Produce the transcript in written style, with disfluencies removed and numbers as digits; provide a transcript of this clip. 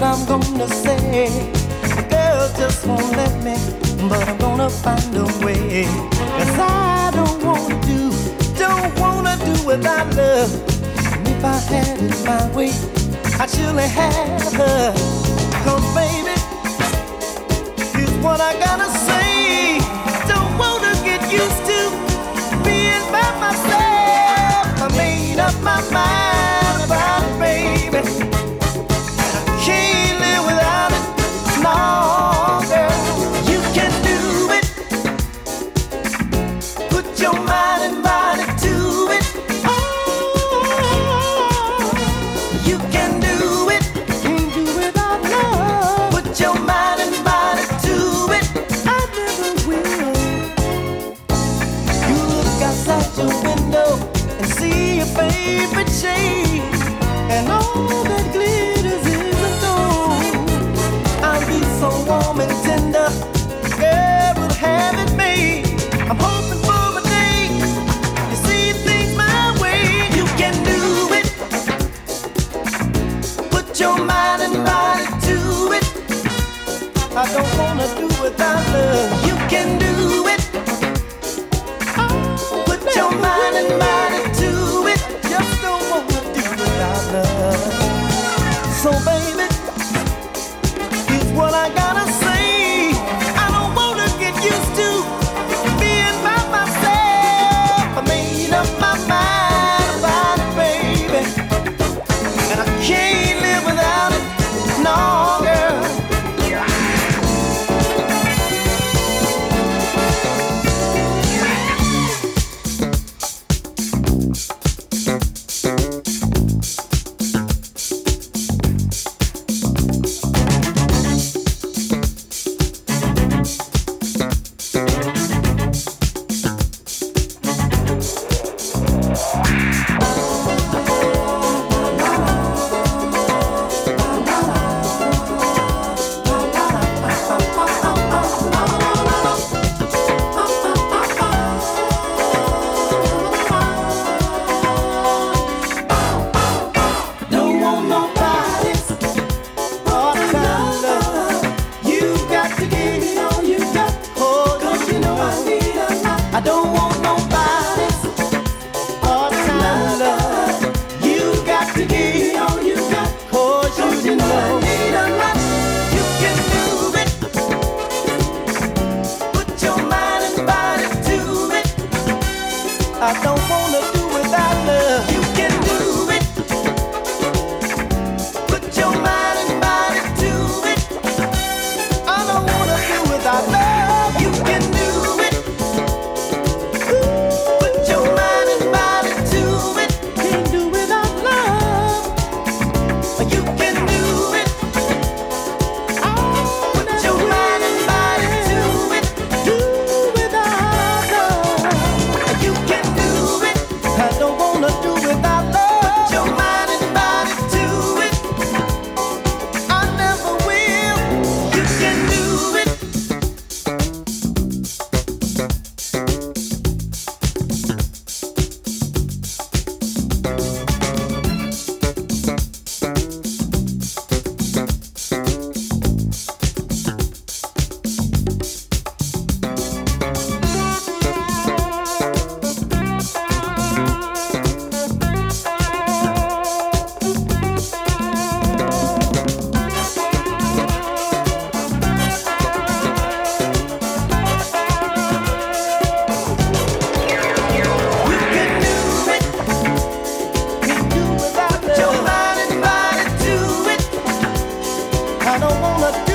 I'm gonna say. The girl just won't let me, but I'm gonna find a way. 'Cause I don't wanna do without love. And if I had it my way, I'd surely have her. 'Cause baby, here's what I gotta say. Don't wanna get used to being by myself. I made up my mind about it, baby. Can't live without it, no, girl. You can do it. Put your mind and body to it. Oh, you can do it. Can't do without love. Put your mind and body to it. I never will. You look outside your window and see your favorite shade, and all that glitters is a gold. I'll be so warm and tender, girl, will have it made. I'm hoping for a day you see things my way. You can do it. Put your mind and body to it. I don't wanna do without love. You can do it. Put your mind and body to it. Just don't wanna do without love. So baby, here's what I gotta say. I don't wanna get used to being by myself. I made up my mind about it, baby, and I can't live without it, no, girl. I don't want nobody's part-time love. You got to give me all you got, 'cause you know I need a lot. You can do it. Put your mind and body to it. I don't wanna do without love. You can do it. Put your mind and body to it. I don't wanna do without love. You can do it. Put your mind and body to it. Can't do without love. You can do it. Put your mind and body to it. Do without love. You can do it. I don't wanna do without love. Put your mind and body to it. I never will. You can do it. I don't wanna